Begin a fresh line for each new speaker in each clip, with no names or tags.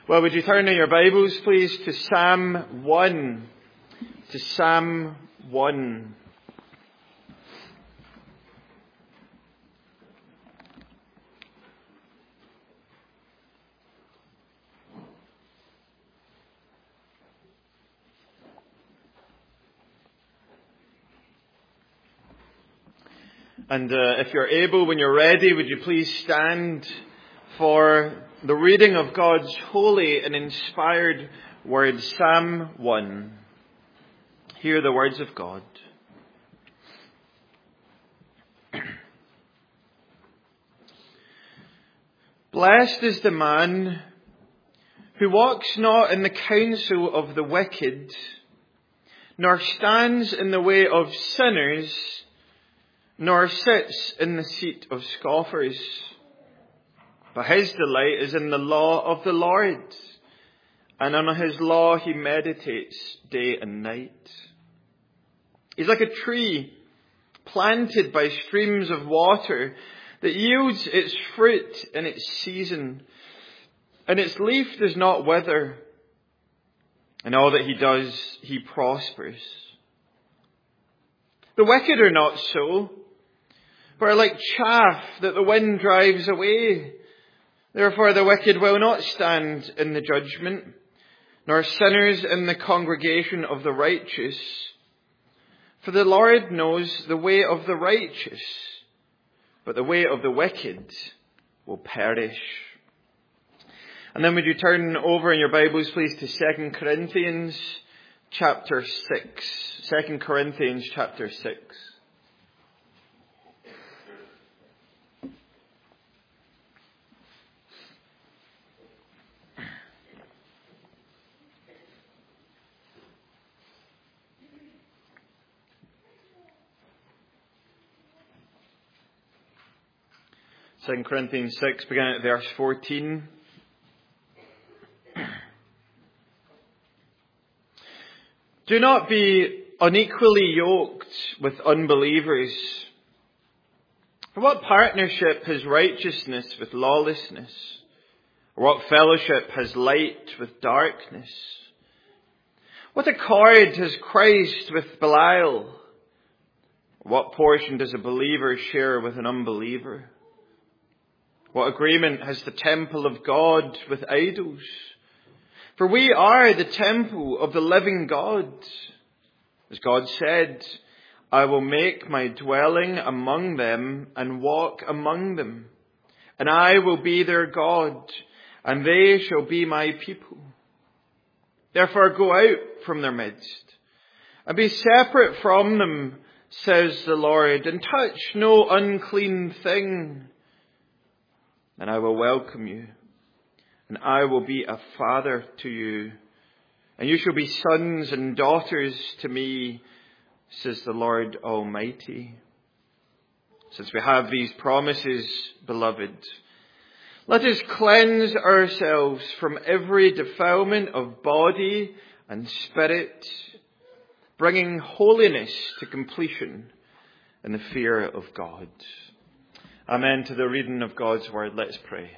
Well, would you turn in your Bibles, please, to Psalm 1. To Psalm 1. And if you're able, when you're ready, would you please stand for the reading of God's holy and inspired word, Psalm 1. Hear the words of God. Blessed is the man who walks not in the counsel of the wicked, nor stands in the way of sinners, nor sits in the seat of scoffers. But his delight is in the law of the Lord, and on his law he meditates day and night. He's like a tree planted by streams of water that yields its fruit in its season, and its leaf does not wither. In all that he does, he prospers. The wicked are not so, but are like chaff that the wind drives away. Therefore the wicked will not stand in the judgment, nor sinners in the congregation of the righteous. For the Lord knows the way of the righteous, but the way of the wicked will perish. And then would you turn over in your Bibles, please, to 2 Corinthians chapter 6. 2 Corinthians chapter 6. 2 Corinthians 6, beginning at verse 14. Do not be unequally yoked with unbelievers. For what partnership has righteousness with lawlessness? Or what fellowship has light with darkness? What accord has Christ with Belial? What portion does a believer share with an unbeliever? What agreement has the temple of God with idols? For we are the temple of the living God. As God said, I will make my dwelling among them and walk among them, and I will be their God, and they shall be my people. Therefore go out from their midst, and be separate from them, says the Lord, and touch no unclean thing. And I will welcome you, and I will be a father to you, and you shall be sons and daughters to me, says the Lord Almighty. Since we have these promises, beloved, let us cleanse ourselves from every defilement of body and spirit, bringing holiness to completion in the fear of God. Amen to the reading of God's word. Let's pray.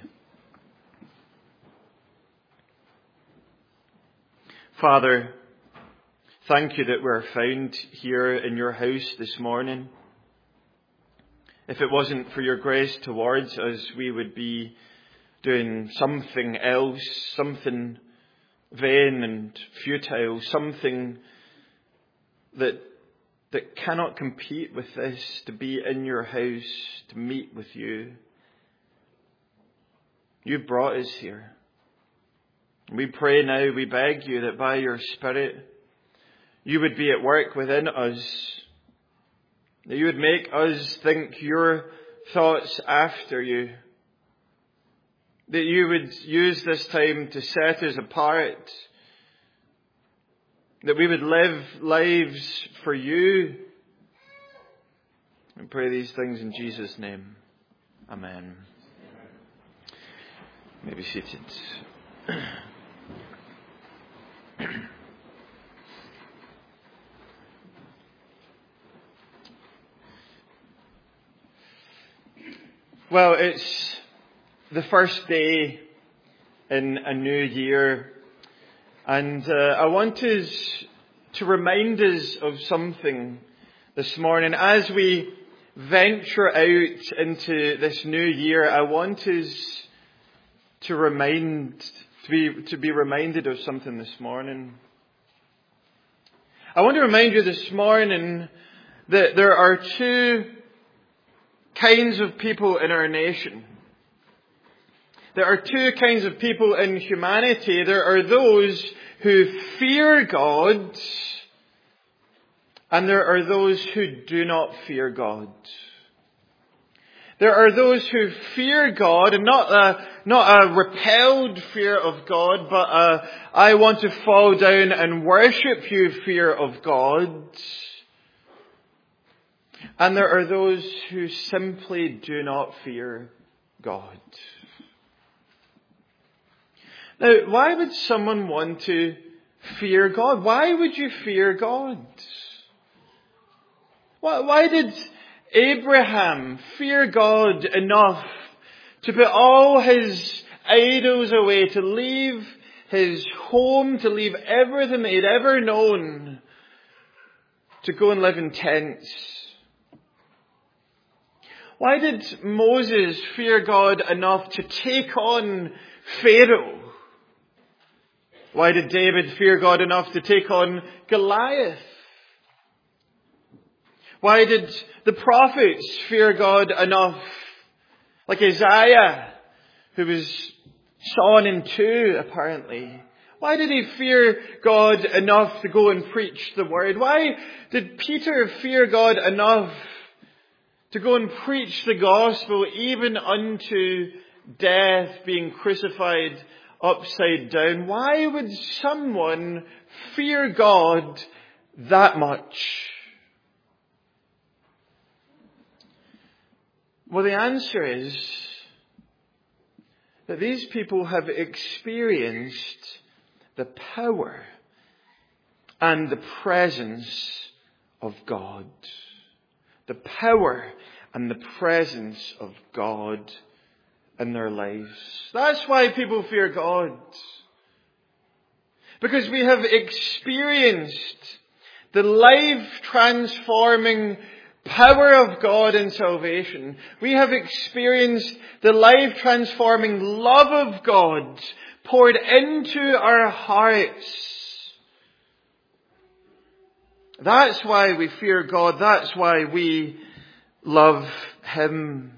Father, thank you that we're found here in your house this morning. If it wasn't for your grace towards us, we would be doing something else, something vain and futile, something that cannot compete with this, to be in your house, to meet with you. You brought us here. We pray now, we beg you that by your Spirit, you would be at work within us, that you would make us think your thoughts after you, that you would use this time to set us apart, that we would live lives for you. We pray these things in Jesus' name. Amen. You may be seated. Well, it's the first day in a new year. And I want us to remind us of something this morning. As we venture out into this new year, I want us to be reminded of something this morning. I want to remind you this morning that there are two kinds of people in our nation. There are two kinds of people in humanity. There are those who fear God, and there are those who do not fear God. There are those who fear God, and not a repelled fear of God, but I want to fall down and worship you fear of God. And there are those who simply do not fear God. Now, why would someone want to fear God? Why would you fear God? Why did Abraham fear God enough to put all his idols away, to leave his home, to leave everything that he'd ever known, to go and live in tents? Why did Moses fear God enough to take on Pharaoh? Why did David fear God enough to take on Goliath? Why did the prophets fear God enough, like Isaiah, who was sawn in two, apparently? Why did he fear God enough to go and preach the word? Why did Peter fear God enough to go and preach the gospel even unto death, being crucified upside down? Why would someone fear God that much? Well, the answer is that these people have experienced the power and the presence of God. The power and the presence of God in their lives. That's why people fear God. Because we have experienced the life-transforming power of God in salvation. We have experienced the life-transforming love of God poured into our hearts. That's why we fear God. That's why we love Him.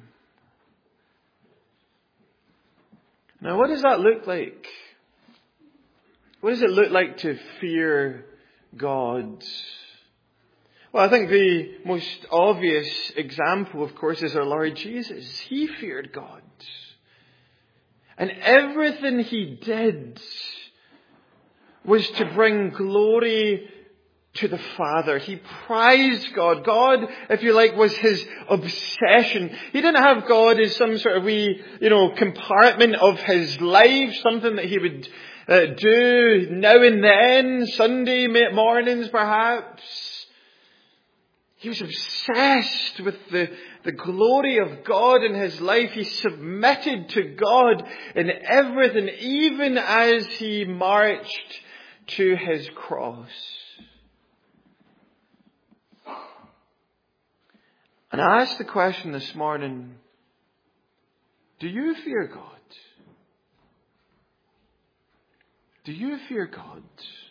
Now, what does that look like? What does it look like to fear God? Well, I think the most obvious example, of course, is our Lord Jesus. He feared God. And everything He did was to bring glory to the Father. He prized God. God, if you like, was His obsession. He didn't have God as some sort of wee, compartment of His life, something that He would do now and then, Sunday mornings perhaps. He was obsessed with the glory of God in His life. He submitted to God in everything, even as He marched to His cross. And I ask the question this morning, do you fear God? Do you fear God?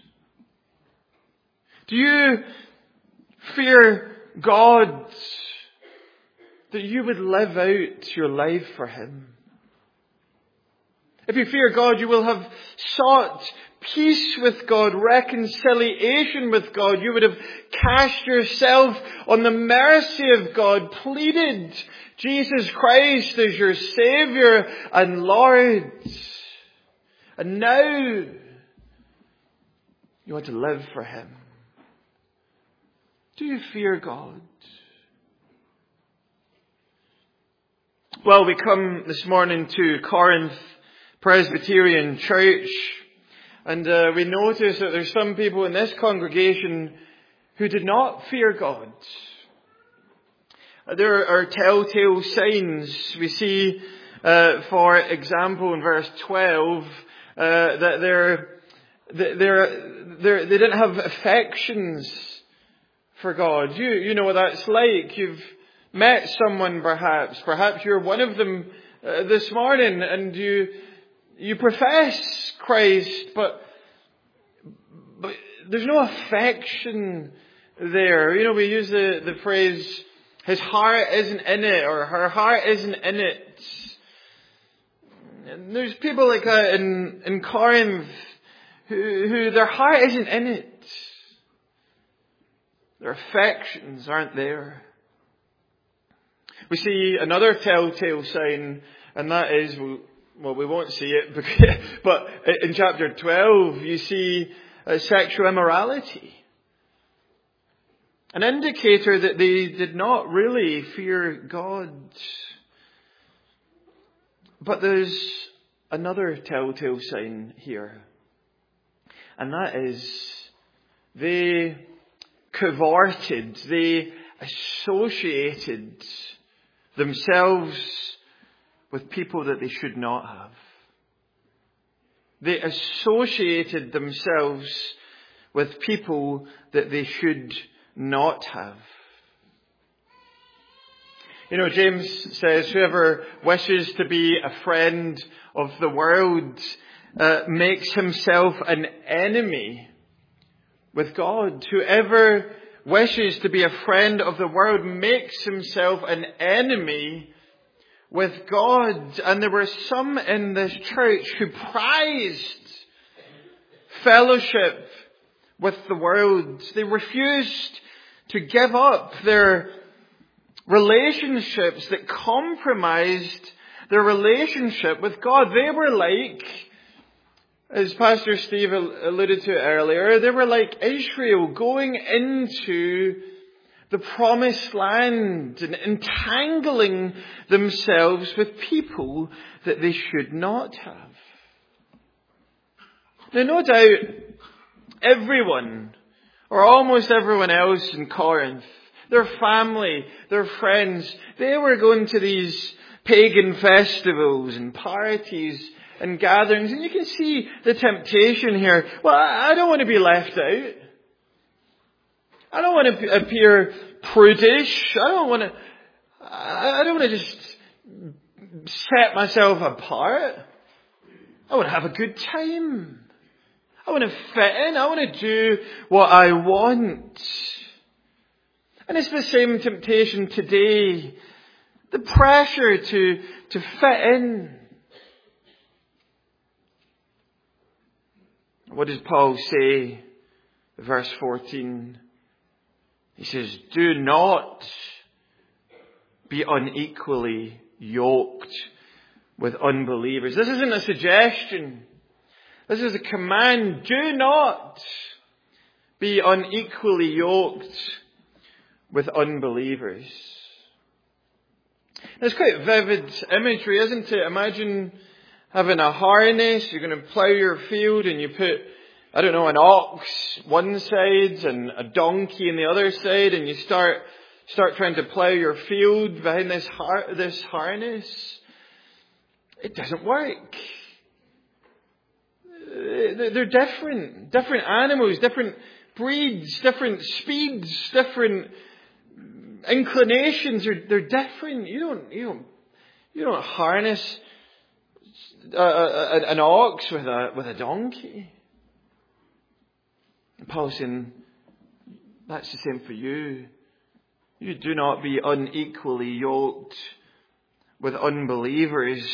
Do you fear God that you would live out your life for Him? If you fear God, you will have sought peace with God, reconciliation with God. You would have cast yourself on the mercy of God, pleaded Jesus Christ as your Saviour and Lord. And now you want to live for Him. Do you fear God? Well, we come this morning to Corinth Presbyterian Church, and we notice that there's some people in this congregation who did not fear God. There are telltale signs. We see, for example, in verse 12, That they didn't have affections for God. You know what that's like. You've met someone perhaps you're one of them this morning, and you profess Christ, but there's no affection there. You know, we use the phrase, his heart isn't in it, or her heart isn't in it. And there's people like that in Corinth who their heart isn't in it. Their affections aren't there. We see another telltale sign, and that is, well, we won't see it, but in chapter 12 you see sexual immorality. An indicator that they did not really fear God. But there's another telltale sign here. And that is, they cavorted, they associated themselves with people that they should not have. They associated themselves with people that they should not have. You know, James says, whoever wishes to be a friend of the world makes himself an enemy with God. Whoever wishes to be a friend of the world makes himself an enemy with God. And there were some in this church who prized fellowship with the world. They refused to give up their relationships that compromised their relationship with God. They were like, as Pastor Steve alluded to earlier, they were like Israel going into the promised land and entangling themselves with people that they should not have. Now, no doubt, everyone, or almost everyone else in Corinth, their family, their friends, they were going to these pagan festivals and parties and gatherings. And you can see the temptation here. Well, I don't want to be left out. I don't want to appear prudish. I don't want to just set myself apart. I want to have a good time. I want to fit in. I want to do what I want. And it's the same temptation today. The pressure to fit in. What does Paul say? Verse 14. He says, do not be unequally yoked with unbelievers. This isn't a suggestion. This is a command. Do not be unequally yoked with unbelievers. It's quite vivid imagery, isn't it? Imagine having a harness. You're going to plough your field and you put, an ox one side and a donkey on the other side, and you start trying to plough your field behind this harness. It doesn't work. They're different animals, different breeds, different speeds, different inclinations. They're different. You don't harness an ox with a donkey. And Paul's saying, that's the same for you. You do not be unequally yoked with unbelievers.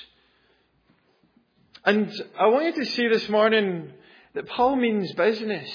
And I want you to see this morning that Paul means business.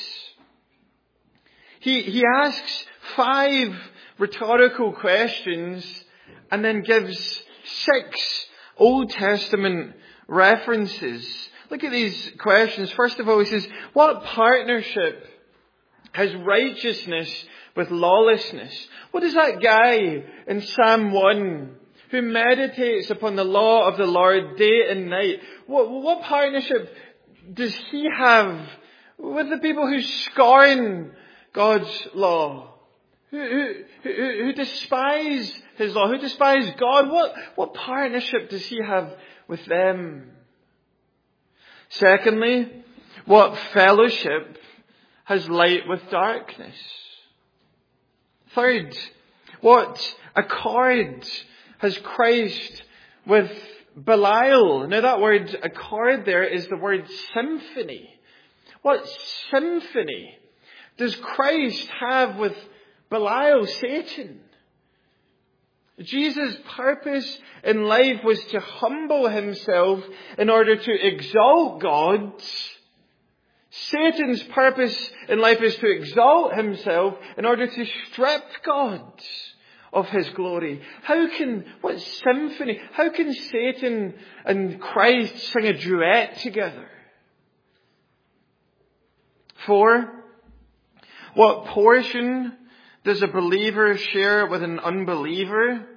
He asks 5 rhetorical questions and then gives 6 Old Testament references. Look at these questions. First of all, he says, what partnership has righteousness with lawlessness? What is that guy in Psalm 1 who meditates upon the law of the Lord day and night? What partnership does he have with the people who scorn God's law? Who despise his law? Who despise God? What partnership does he have with them? Secondly, what fellowship has light with darkness? Third, what accord has Christ with Belial? Now that word accord there is the word symphony. What symphony does Christ have with Belial, Satan? Jesus' purpose in life was to humble himself in order to exalt God. Satan's purpose in life is to exalt himself in order to strip God of his glory. How can Satan and Christ sing a duet together? 4, what portion does a believer share with an unbeliever?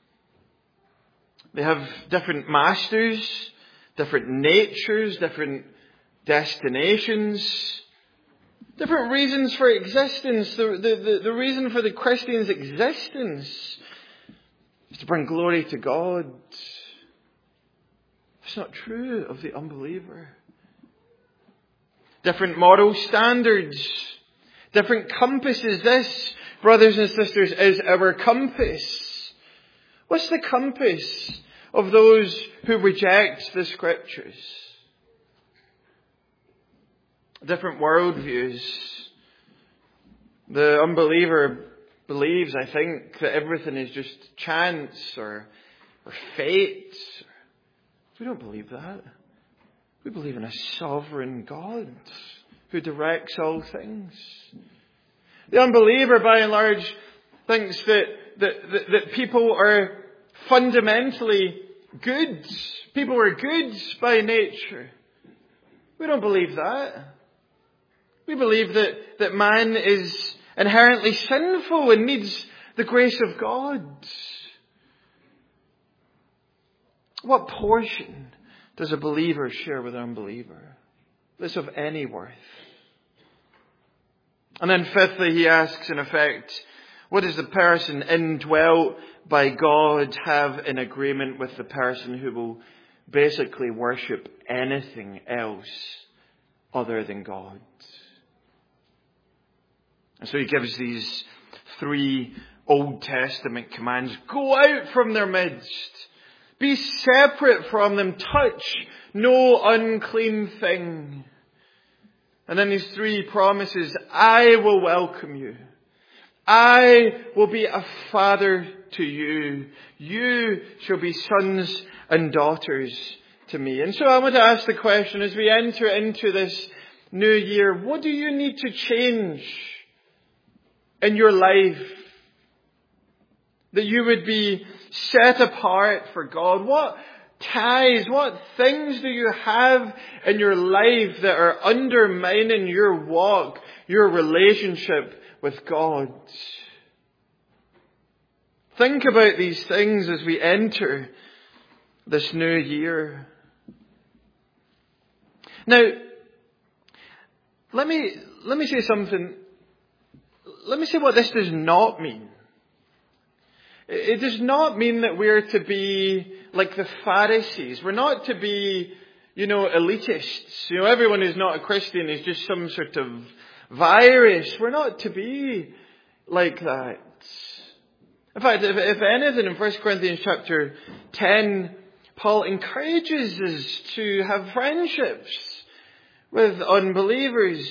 They have different masters, different natures, different destinations, different reasons for existence. The reason for the Christian's existence is to bring glory to God. It's not true of the unbeliever. Different moral standards, different compasses. This, brothers and sisters, is our compass. What's the compass of those who reject the Scriptures? Different worldviews. The unbeliever believes, I think, that everything is just chance or fate. We don't believe that. We believe in a sovereign God who directs all things. The unbeliever, by and large, thinks that people are fundamentally good. People are good by nature. We don't believe that. We believe that man is inherently sinful and needs the grace of God. What portion does a believer share with an unbeliever? This of any worth. And then fifthly, he asks in effect, what does the person indwelt by God have in agreement with the person who will basically worship anything else other than God? And so he gives these 3 Old Testament commands. Go out from their midst. Be separate from them. Touch no unclean thing. And then these 3 promises. I will welcome you. I will be a father to you. You shall be sons and daughters to me. And so I want to ask the question as we enter into this new year, what do you need to change in your life that you would be set apart for God? What ties, what things do you have in your life that are undermining your walk, your relationship with God? Think about these things as we enter this new year. Now, let me say something. Let me say what this does not mean. It does not mean that we're to be like the Pharisees. We're not to be, elitists. Everyone who's not a Christian is just some sort of virus. We're not to be like that. In fact, if anything, in 1 Corinthians chapter 10, Paul encourages us to have friendships with unbelievers.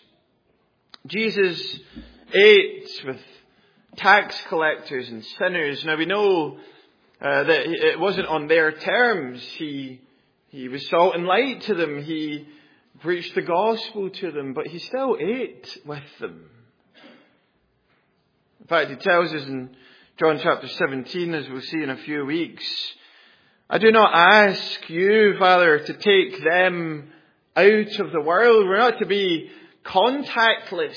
Jesus ate with tax collectors and sinners. Now we know that it wasn't on their terms. He was salt and light to them. He preached the gospel to them, but he still ate with them. In fact, he tells us in John chapter 17, as we'll see in a few weeks, I do not ask you, Father, to take them out of the world. We're not to be contactless.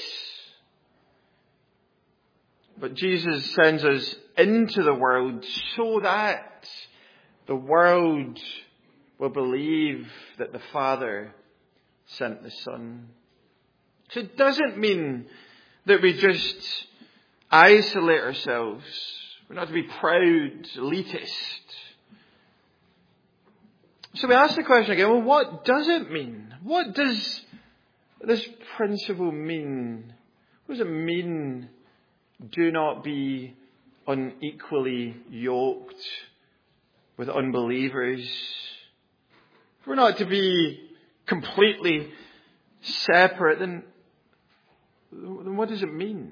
But Jesus sends us into the world so that the world will believe that the Father sent the Son. So it doesn't mean that we just isolate ourselves. We're not to be proud, elitist. So we ask the question again, well, what does it mean? What does this principle mean? What does it mean, do not be unequally yoked with unbelievers? If we're not to be completely separate, then what does it mean?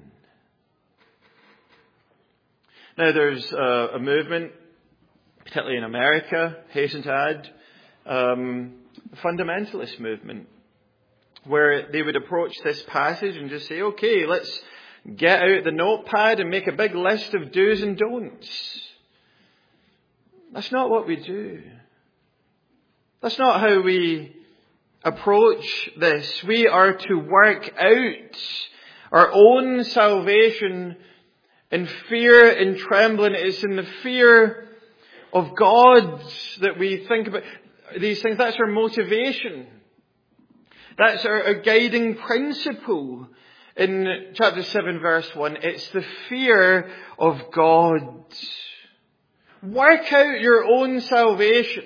Now there's a movement, particularly in America, hasten to add, a fundamentalist movement, where they would approach this passage and just say, okay, let's get out the notepad and make a big list of do's and don'ts. That's not what we do. That's not how we approach this. We are to work out our own salvation in fear and trembling. It's in the fear of God that we think about these things. That's our motivation. That's our guiding principle in chapter 7, verse 1. It's the fear of God. Work out your own salvation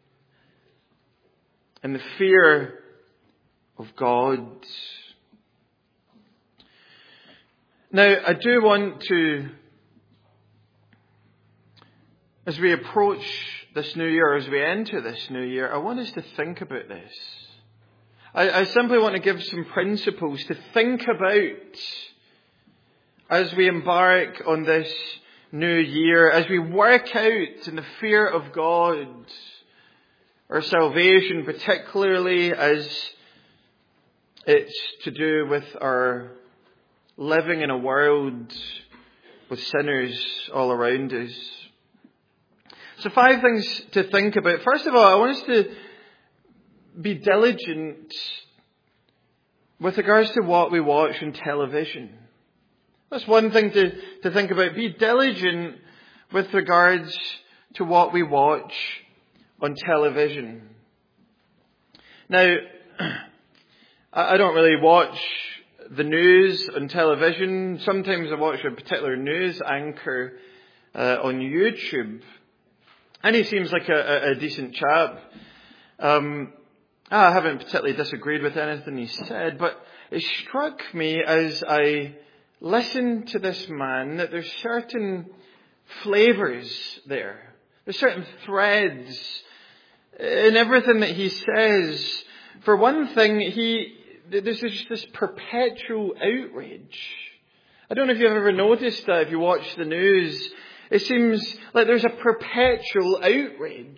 in the fear of God. Now, I do want to, as we approach this new year, as we enter this new year, I want us to think about this. I simply want to give some principles to think about as we embark on this new year, as we work out in the fear of God our salvation, particularly as it's to do with our living in a world with sinners all around us. So 5 things to think about. First of all, I want us to be diligent with regards to what we watch on television. That's one thing to think about. Be diligent with regards to what we watch on television. Now, I don't really watch the news on television. Sometimes I watch a particular news anchor on YouTube. And he seems like a decent chap. I haven't particularly disagreed with anything he said, but it struck me as I listened to this man that there's certain flavours there. There's certain threads in everything that he says. For one thing, there's just this perpetual outrage. I don't know if you've ever noticed that if you watch the news. It seems like there's a perpetual outrage.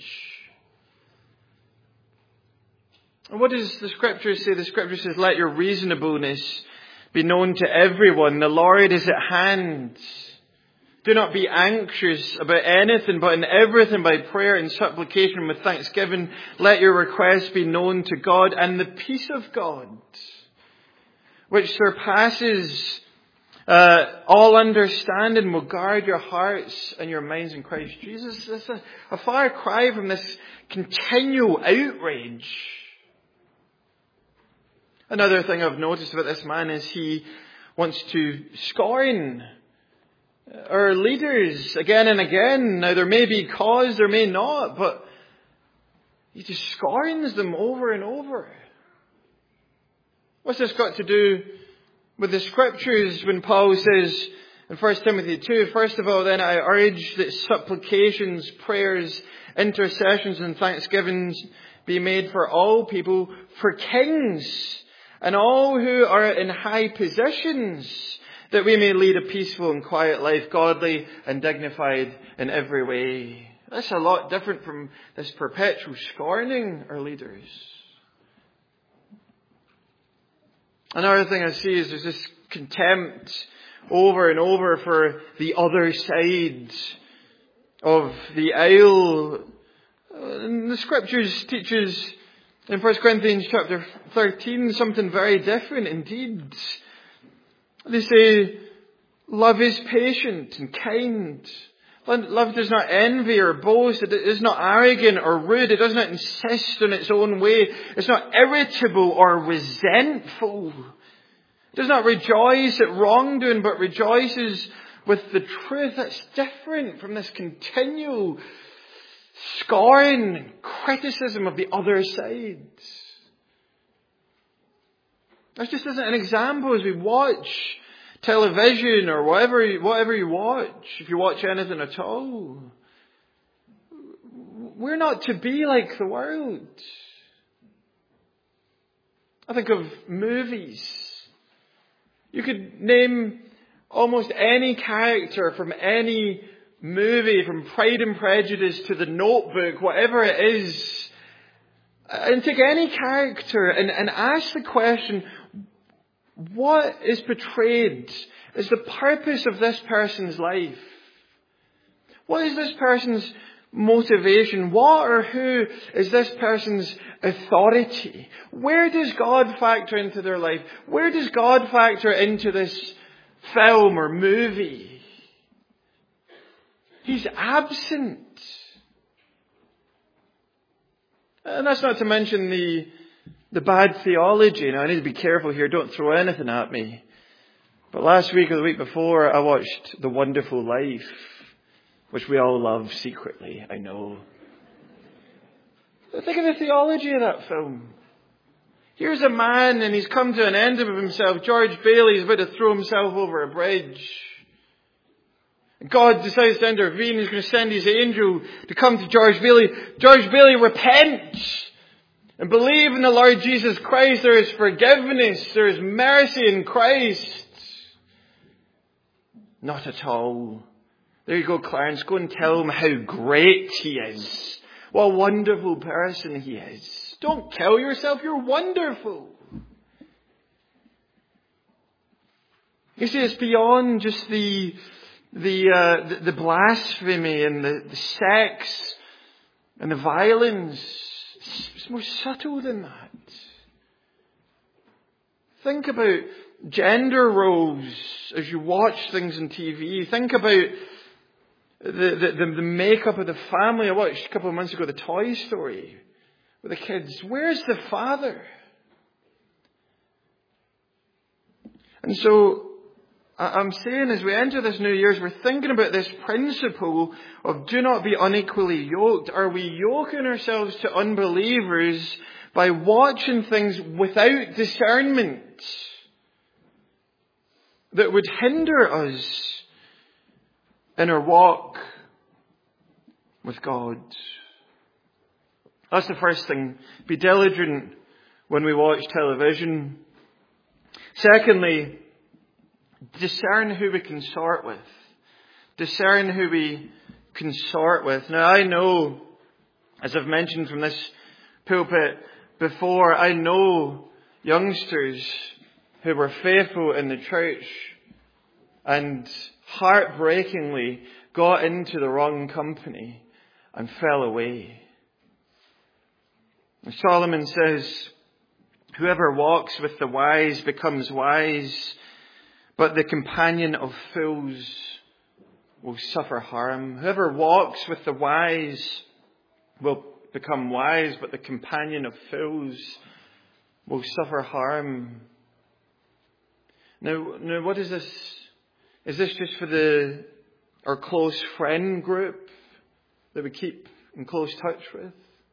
And what does the Scripture say? The Scripture says, let your reasonableness be known to everyone. The Lord is at hand. Do not be anxious about anything, but in everything by prayer and supplication with thanksgiving, let your requests be known to God, and the peace of God, which surpasses all understanding, will guard your hearts and your minds in Christ Jesus. This is a far cry from this continual outrage. Another thing I've noticed about this man is he wants to scorn our leaders again and again. Now there may be cause, there may not, but he just scorns them over and over. What's this got to do with the Scriptures when Paul says in 1 Timothy 2, first of all, then I urge that supplications, prayers, intercessions and thanksgivings be made for all people, for kings and all who are in high positions, that we may lead a peaceful and quiet life, godly and dignified in every way. That's a lot different from this perpetual scorning our leaders. Another thing I see is there's this contempt over and over for the other side of the aisle. And the Scriptures teaches in 1 Corinthians chapter 13 something very different indeed. They say, love is patient and kind. Love does not envy or boast. It is not arrogant or rude. It does not insist on its own way. It's not irritable or resentful. It does not rejoice at wrongdoing, but rejoices with the truth. That's different from this continual scorn and criticism of the other side. That's just as an example as we watch television or whatever you watch, if you watch anything at all. We're not to be like the world. I think of movies. You could name almost any character from any movie, from Pride and Prejudice to The Notebook, whatever it is, and take any character and ask the question, what is portrayed as the purpose of this person's life? What is this person's motivation? What or who is this person's authority? Where does God factor into their life? Where does God factor into this film or movie? He's absent. And that's not to mention the bad theology. Now, I need to be careful here. Don't throw anything at me. But last week or the week before, I watched The Wonderful Life, which we all love secretly, I know. But think of the theology of that film. Here's a man and he's come to an end of himself. George Bailey's about to throw himself over a bridge. God decides to intervene. He's going to send his angel to come to George Bailey. George Bailey, repent and believe in the Lord Jesus Christ. There is forgiveness. There is mercy in Christ. Not at all. There you go, Clarence. Go and tell him how great he is. What a wonderful person he is. Don't kill yourself. You're wonderful. You see, it's beyond just the blasphemy and the sex and the violence. It's more subtle than that. Think about gender roles as you watch things on TV. Think about the makeup of the family. I watched a couple of months ago the Toy Story with the kids. Where's the father? And so I'm saying as we enter this New Year's, we're thinking about this principle of do not be unequally yoked. Are we yoking ourselves to unbelievers by watching things without discernment that would hinder us in our walk with God? That's the first thing. Be diligent when we watch television. Secondly, discern who we consort with. Discern who we consort with. Now, I know, as I've mentioned from this pulpit before, I know youngsters who were faithful in the church and heartbreakingly got into the wrong company and fell away. And Solomon says, whoever walks with the wise becomes wise, but the companion of fools will suffer harm. Whoever walks with the wise will become wise, but the companion of fools will suffer harm. Now, what is this? Is this just for our close friend group that we keep in close touch with?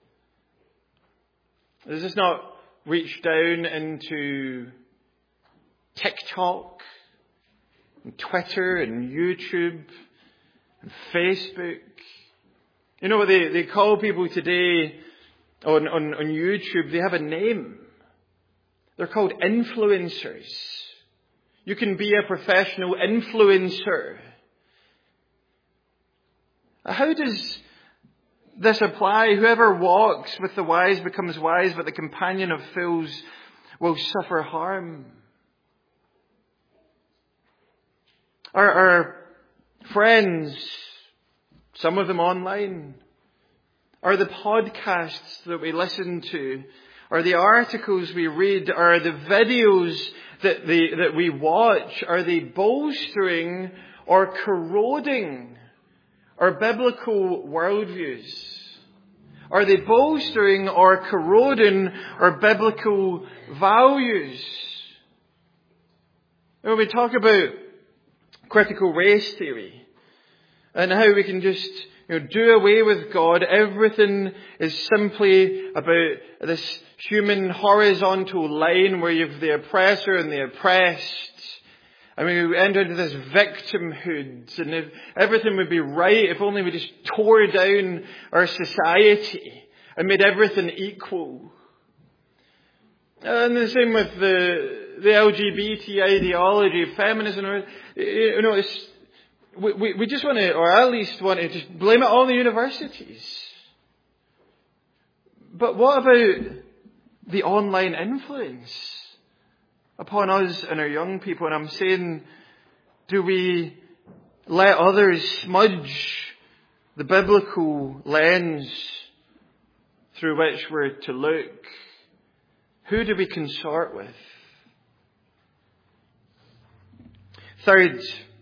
Does this not reach down into TikTok and Twitter and YouTube and Facebook? You know what they call people today on YouTube? They have a name. They're called influencers. You can be a professional influencer. How does this apply? Whoever walks with the wise becomes wise, but the companion of fools will suffer harm. Our friends, some of them online, are the podcasts that we listen to, are the articles we read, are the videos that we watch, are they bolstering or corroding our biblical worldviews? Are they bolstering or corroding our biblical values? When we talk about critical race theory and how we can just do away with God. Everything is simply about this human horizontal line where you've the oppressor and the oppressed. I mean, we enter into this victimhood, and if everything would be right if only we just tore down our society and made everything equal. And the same with the LGBT ideology, feminism. We just want to, or at least want to, just blame it all on the universities. But what about the online influence upon us and our young people? And I'm saying, do we let others smudge the biblical lens through which we're to look? Who do we consort with? Third,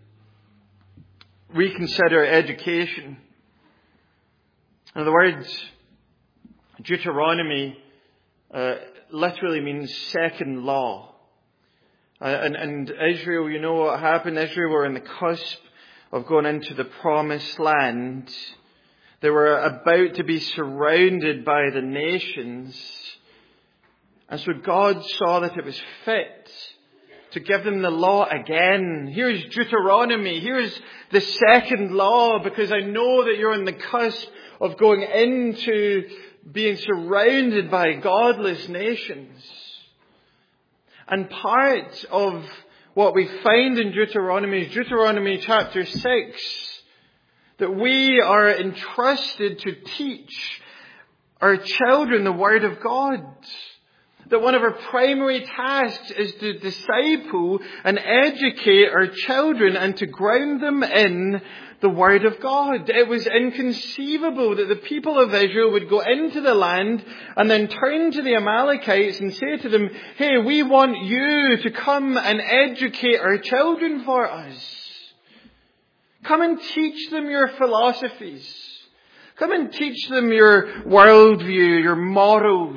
reconsider education. Now, the word Deuteronomy literally means second law. And Israel, you know what happened? Israel were on the cusp of going into the promised land. They were about to be surrounded by the nations. And so God saw that it was fit to give them the law again. Here's Deuteronomy. Here's the second law, because I know that you're on the cusp of going into being surrounded by godless nations. And part of what we find in Deuteronomy is Deuteronomy chapter 6, that we are entrusted to teach our children the Word of God. That one of our primary tasks is to disciple and educate our children and to ground them in the Word of God. It was inconceivable that the people of Israel would go into the land and then turn to the Amalekites and say to them, hey, we want you to come and educate our children for us. Come and teach them your philosophies. Come and teach them your worldview, your morals.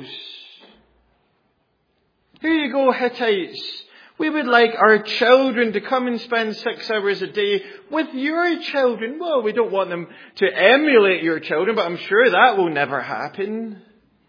Here you go, Hittites. We would like our children to come and spend 6 hours a day with your children. Well, we don't want them to emulate your children, but I'm sure that will never happen.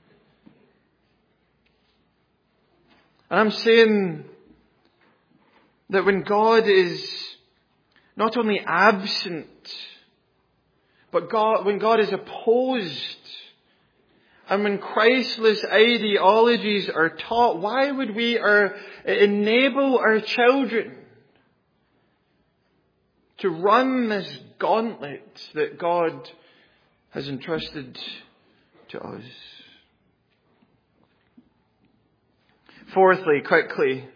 And I'm saying that when God is not only absent, but when God is opposed, and when Christless ideologies are taught, why would we enable our children to run this gauntlet that God has entrusted to us? Fourthly, quickly,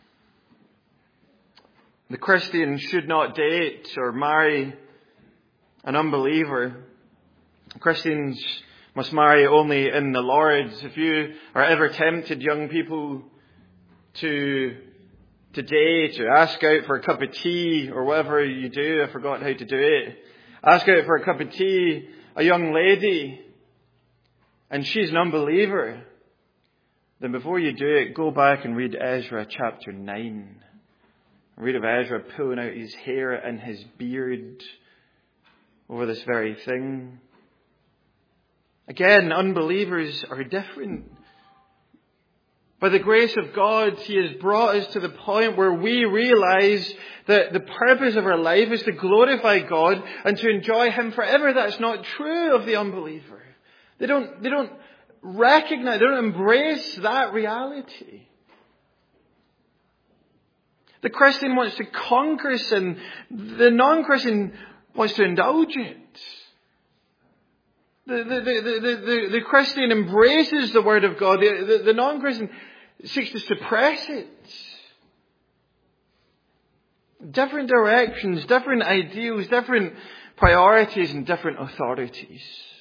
the Christian should not date or marry an unbeliever. Christians must marry only in the Lord. If you are ever tempted, young people, to date or ask out for a cup of tea or whatever you do, I forgot how to do it. Ask out for a cup of tea, a young lady, and she's an unbeliever, then before you do it, go back and read Ezra chapter 9. Read of Ezra pulling out his hair and his beard over this very thing. Again, unbelievers are different. By the grace of God, He has brought us to the point where we realize that the purpose of our life is to glorify God and to enjoy Him forever. That's not true of the unbeliever. They don't recognize, they don't embrace that reality. The Christian wants to conquer sin. The non-Christian wants to indulge it. The Christian embraces the Word of God. The non-Christian seeks to suppress it. Different directions, different ideals, different priorities, and different authorities.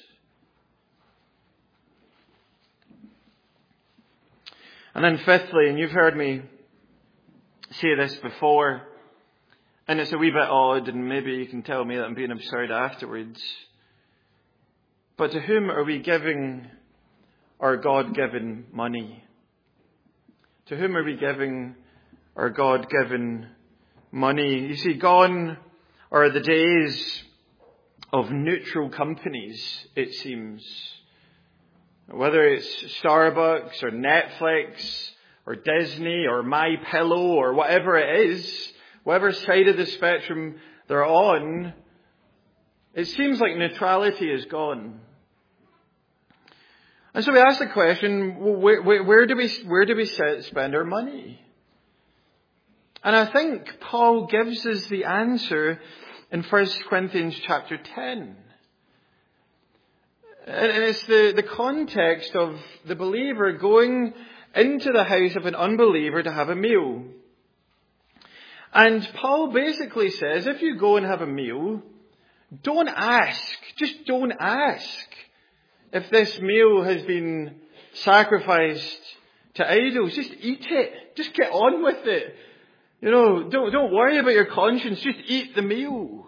And then fifthly, and you've heard me say this before, and it's a wee bit odd, and maybe you can tell me that I'm being absurd afterwards. But to whom are we giving our God-given money? To whom are we giving our God-given money? You see, gone are the days of neutral companies, it seems. Whether it's Starbucks or Netflix or Disney or MyPillow or whatever it is, whatever side of the spectrum they're on, it seems like neutrality is gone. And so we ask the question, well, where do we spend our money? And I think Paul gives us the answer in 1 Corinthians chapter 10. And it's the context of the believer going into the house of an unbeliever to have a meal. And Paul basically says, if you go and have a meal, don't ask. Just don't ask if this meal has been sacrificed to idols. Just eat it. Just get on with it. Don't worry about your conscience. Just eat the meal.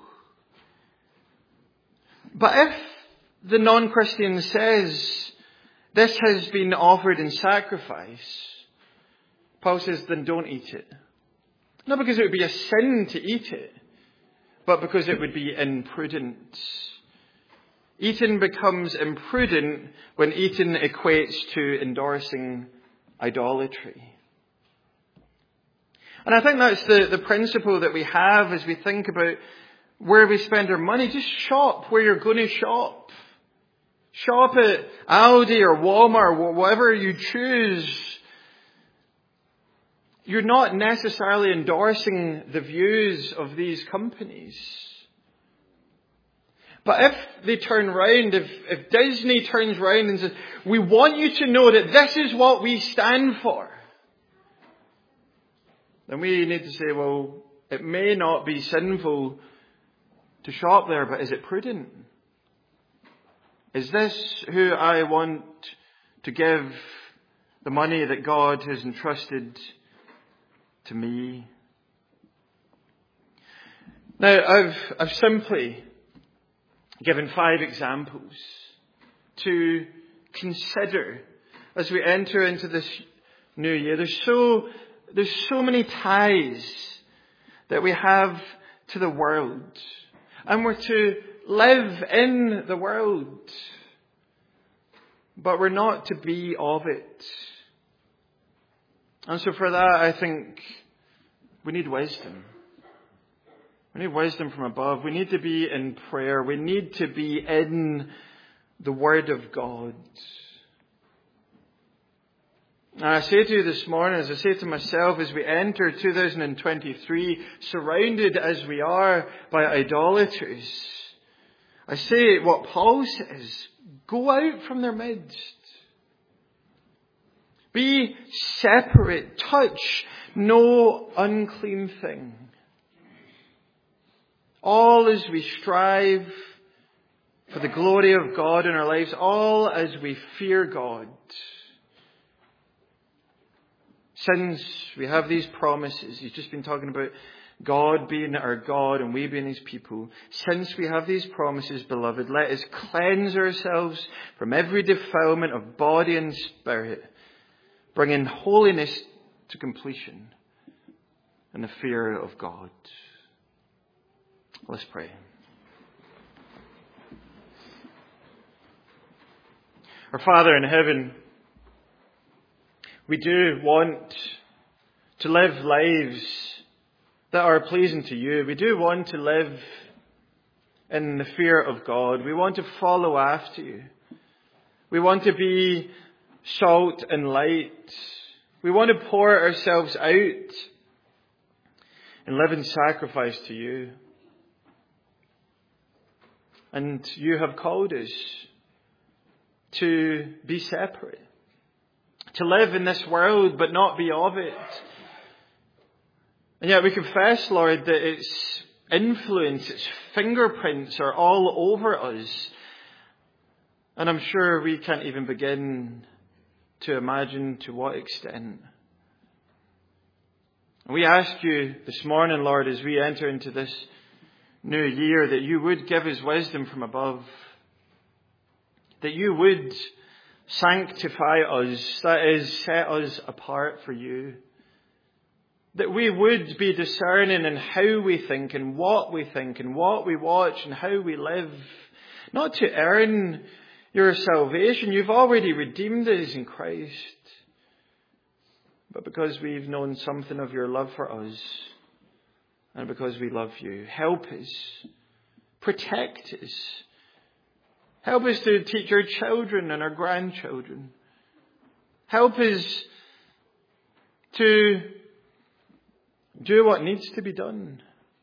But if the non-Christian says this has been offered in sacrifice, Paul says, then don't eat it. Not because it would be a sin to eat it, but because it would be imprudent. Eating becomes imprudent when eating equates to endorsing idolatry. And I think that's the principle that we have as we think about where we spend our money. Just shop where you're going to shop. Shop at Aldi or Walmart or whatever you choose. You're not necessarily endorsing the views of these companies. But if they turn round, if Disney turns round and says, we want you to know that this is what we stand for, then we need to say, well, it may not be sinful to shop there, but is it prudent? Is this who I want to give the money that God has entrusted to me? Now, I've simply given 5 examples to consider as we enter into this new year. There's so many ties that we have to the world, and we're to live in the world, but we're not to be of it. And so for that, I think we need wisdom. We need wisdom from above. We need to be in prayer. We need to be in the Word of God. And I say to you this morning, as I say to myself, as we enter 2023, surrounded as we are by idolaters, I say what Paul says, go out from their midst. Be separate. Touch no unclean thing. All as we strive for the glory of God in our lives, all as we fear God. Since we have these promises, he's just been talking about God being our God and we being his people. Since we have these promises, beloved, let us cleanse ourselves from every defilement of body and spirit, bringing holiness to completion in the fear of God. Let's pray. Our Father in heaven, we do want to live lives that are pleasing to you. We do want to live in the fear of God. We want to follow after you. We want to be salt and light. We want to pour ourselves out and live in sacrifice to you. And you have called us to be separate, to live in this world but not be of it. And yet we confess, Lord, that its influence, its fingerprints are all over us. And I'm sure we can't even begin to imagine to what extent. And we ask you this morning, Lord, as we enter into this new year, that you would give us wisdom from above, that you would sanctify us, that is, set us apart for you, That we would be discerning in how we think and what we watch and how we live. Not to earn your salvation. You've already redeemed us in Christ. But because we've known something of your love for us. And because we love you. Help us. Protect us. Help us to teach our children and our grandchildren. Help us to do what needs to be done.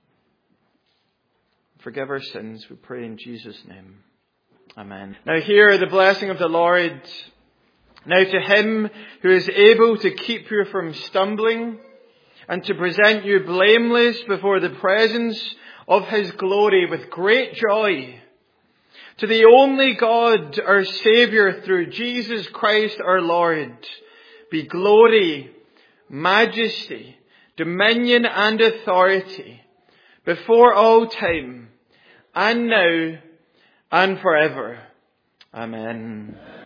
Forgive our sins, we pray in Jesus' name. Amen. Now hear the blessing of the Lord. Now to him who is able to keep you from stumbling and to present you blameless before the presence of his glory with great joy. To the only God, our Saviour, through Jesus Christ our Lord, be glory, majesty, dominion and authority before all time and now and forever. Amen.